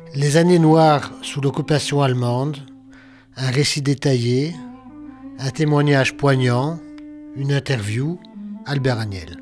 Les années noires sous l'occupation allemande, un récit détaillé, un témoignage poignant, une interview, Albert Agnel.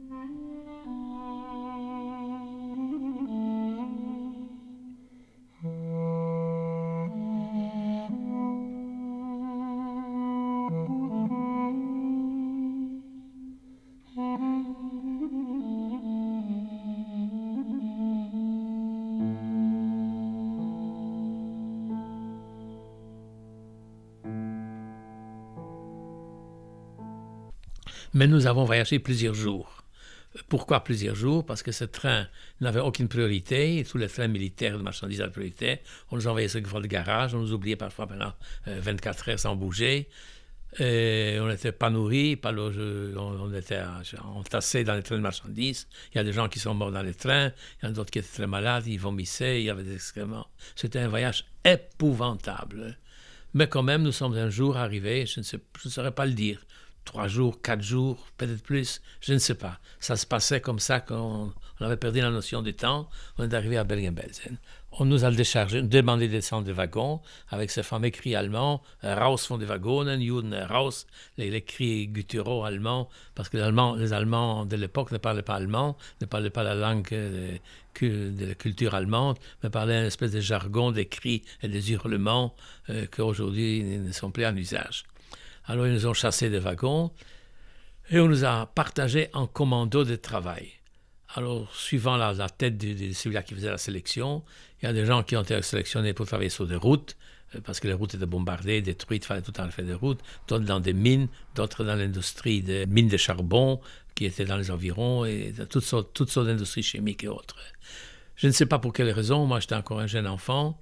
Mais nous avons voyagé plusieurs jours. Pourquoi plusieurs jours? Parce que ce train n'avait aucune priorité. Tous les trains militaires de marchandises avaient priorité. On nous envoyait sur le garage. On nous oubliait parfois pendant 24 heures sans bouger. Et on n'était pas nourris, pas logés, on était entassés dans les trains de marchandises. Il y a des gens qui sont morts dans les trains. Il y en a d'autres qui étaient très malades. Ils vomissaient. Il y avait des excréments. C'était un voyage épouvantable. Mais quand même, nous sommes un jour arrivés. Je ne saurais pas le dire. 3 jours, 4 jours, peut-être plus, je ne sais pas. Ça se passait comme ça qu'on avait perdu la notion du temps. On est arrivé à Bergen-Belsen. On nous a déchargé, demandé de descendre des wagons avec ce fameux cri allemand, Raus von den Waggonen, Juden raus, les cris gutturaux allemands, parce que les Allemands de l'époque ne parlaient pas allemand, ne parlaient pas la langue de la culture allemande, mais parlaient une espèce de jargon, des cris et des hurlements qu'aujourd'hui ne sont plus en usage. Alors, ils nous ont chassés des wagons et on nous a partagés en commando de travail. Alors, suivant la tête de celui-là qui faisait la sélection, il y a des gens qui ont été sélectionnés pour travailler sur des routes, parce que les routes étaient bombardées, détruites, il fallait tout le temps faire des routes, d'autres dans des mines, d'autres dans l'industrie des mines de charbon qui étaient dans les environs, et toutes sortes d'industries chimiques et autres. Je ne sais pas pour quelle raison, moi j'étais encore un jeune enfant.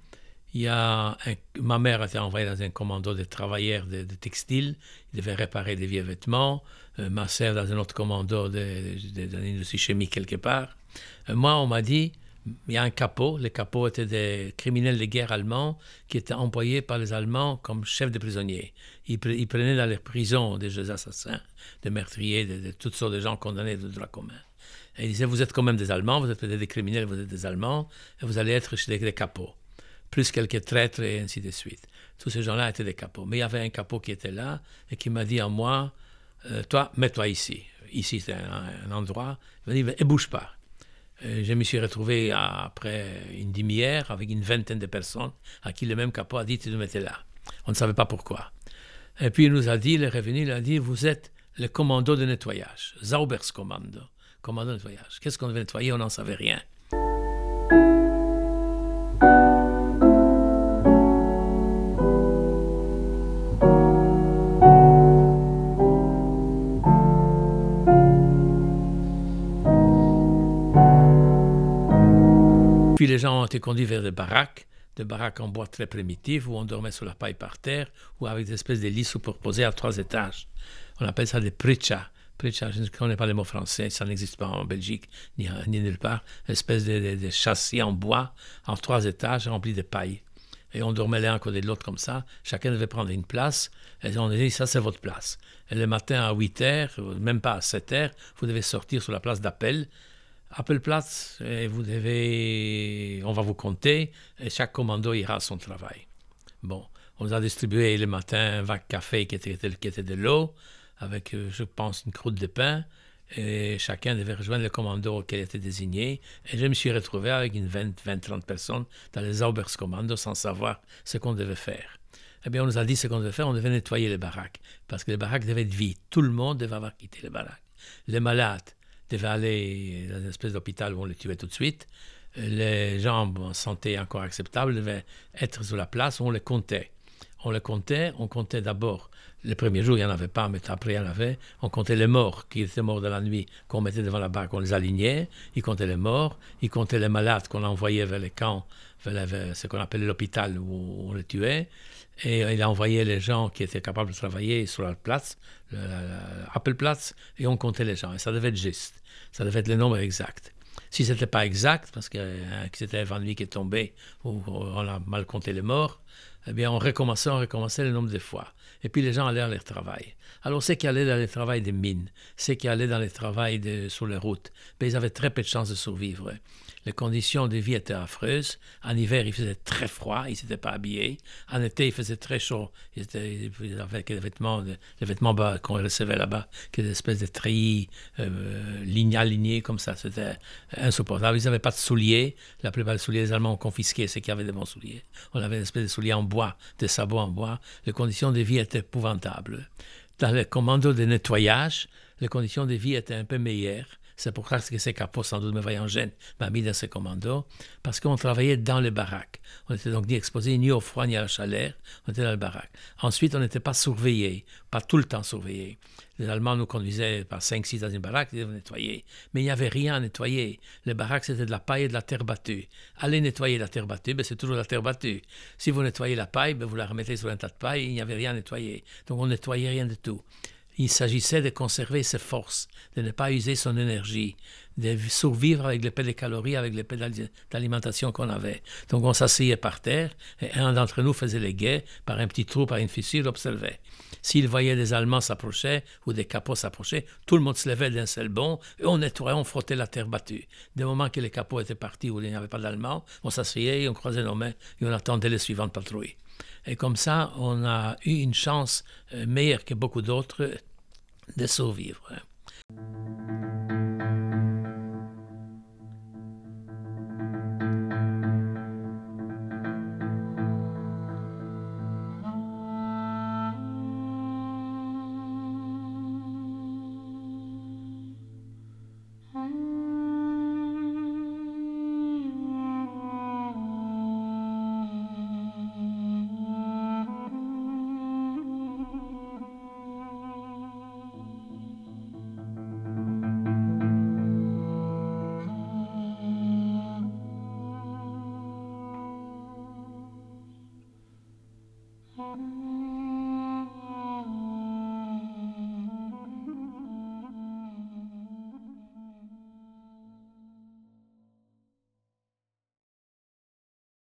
Ma mère a été envoyée dans un commando de travailleurs de textile. Il devait réparer des vieux vêtements. Ma sœur dans un autre commando de l'industrie chimique quelque part. Moi, on m'a dit, il y a un capot. Les capots étaient des criminels de guerre allemands qui étaient employés par les Allemands comme chefs de prisonniers. Ils prenaient dans leurs prisons des assassins, des meurtriers, de toutes sortes de gens condamnés de droit commun. Et ils disaient, vous êtes quand même des Allemands, vous êtes peut-être des criminels, vous êtes des Allemands, et vous allez être chez des capots. Plus quelques traîtres et ainsi de suite. Tous ces gens-là étaient des capots. Mais il y avait un capot qui était là et qui m'a dit à moi, toi, mets-toi ici. Ici, c'est un endroit. Il m'a dit, et bouge pas. Je me suis retrouvé après une demi-heure avec une vingtaine de personnes à qui le même capot a dit, tu nous mettais là. On ne savait pas pourquoi. Et puis il nous a dit, il est revenu, il a dit, vous êtes le commando de nettoyage. Sauberskommando. Commando de nettoyage. Qu'est-ce qu'on devait nettoyer? On n'en savait rien. Puis les gens ont été conduits vers des baraques en bois très primitives où on dormait sur la paille par terre ou avec des espèces de lits superposés à 3 étages. On appelle ça des pritcha. Pritcha, je ne connais pas le mot français, ça n'existe pas en Belgique ni nulle part. Une espèce de châssis en bois en 3 étages remplis de paille. Et on dormait l'un à côté de l'autre comme ça. Chacun devait prendre une place. Et on a dit, ça c'est votre place. Et le matin à 8 heures, même pas à 7 heures, vous devez sortir sur la place d'appel. Appelplatz, et on va vous compter, et chaque commando ira à son travail. Bon, on nous a distribué le matin un vague café qui était de l'eau, avec, je pense, une croûte de pain, et chacun devait rejoindre le commando auquel il était désigné, et je me suis retrouvé avec une 20-30 personnes dans les Sauberskommando sans savoir ce qu'on devait faire. Eh bien, on nous a dit ce qu'on devait faire, on devait nettoyer les baraques, parce que les baraques devaient être vides. Tout le monde devait avoir quitté les baraques. Les malades devaient aller dans une espèce d'hôpital où on les tuait tout de suite. Les gens en santé encore acceptable devaient être sur la place où on les comptait. On comptait d'abord. Les premiers jours, il n'y en avait pas, mais après, il y en avait. On comptait les morts qui étaient morts de la nuit, qu'on mettait devant la barque, on les alignait. Ils comptaient les morts. Ils comptaient les malades qu'on envoyait vers les camps, vers ce qu'on appelait l'hôpital où on les tuait. Et il envoyait les gens qui étaient capables de travailler sur la place, Appelplatz, et on comptait les gens. Et ça devait être juste. Ça devait être le nombre exact. Si ce n'était pas exact, parce que c'était un vent de nuit qui est tombé, ou on a mal compté les morts, eh bien, on recommençait le nombre de fois. Et puis les gens allaient à leur travail. Alors, ceux qui allaient dans le travail des mines, ceux qui allaient dans le travail sur les routes, ben, ils avaient très peu de chances de survivre. Les conditions de vie étaient affreuses. En hiver, il faisait très froid, ils n'étaient pas habillés. En été, il faisait très chaud. Ils avaient des vêtements, les vêtements qu'on recevait là-bas, des espèces de treillis alignés comme ça. C'était insupportable. Ils n'avaient pas de souliers. La plupart des souliers, les Allemands ont confisqué ceux qui avaient des bons souliers. On avait une espèce de souliers en bois, des sabots en bois. Les conditions de vie étaient épouvantables. Dans le commando de nettoyage, les conditions de vie étaient un peu meilleures. C'est pour ça que ces capots, sans doute me voyant jeune, m'a mis dans ces commandos, parce qu'on travaillait dans les baraques. On n'était donc ni exposé ni au froid ni à la chaleur, on était dans les baraques. Ensuite, on n'était pas surveillés, pas tout le temps surveillés. Les Allemands nous conduisaient par 5-6 dans une baraque, ils devaient nettoyer. Mais il n'y avait rien à nettoyer. Les baraques, c'était de la paille et de la terre battue. Allez nettoyer la terre battue, ben c'est toujours la terre battue. Si vous nettoyez la paille, ben vous la remettez sur un tas de paille, il n'y avait rien à nettoyer. Donc on ne nettoyait rien du tout. Il s'agissait de conserver ses forces, de ne pas user son énergie, de survivre avec les peu de calories, avec les peu d'alimentation qu'on avait. Donc on s'asseyait par terre et un d'entre nous faisait les guets par un petit trou, par une fissure, observait. S'il voyait des Allemands s'approcher ou des capots s'approcher, tout le monde se levait d'un seul bond et on nettoyait, on frottait la terre battue. Dès moment que les capots étaient partis où il n'y avait pas d'Allemands, on s'asseyait, on croisait nos mains et on attendait les suivantes patrouilles. Et comme ça, on a eu une chance meilleure que beaucoup d'autres de survivre.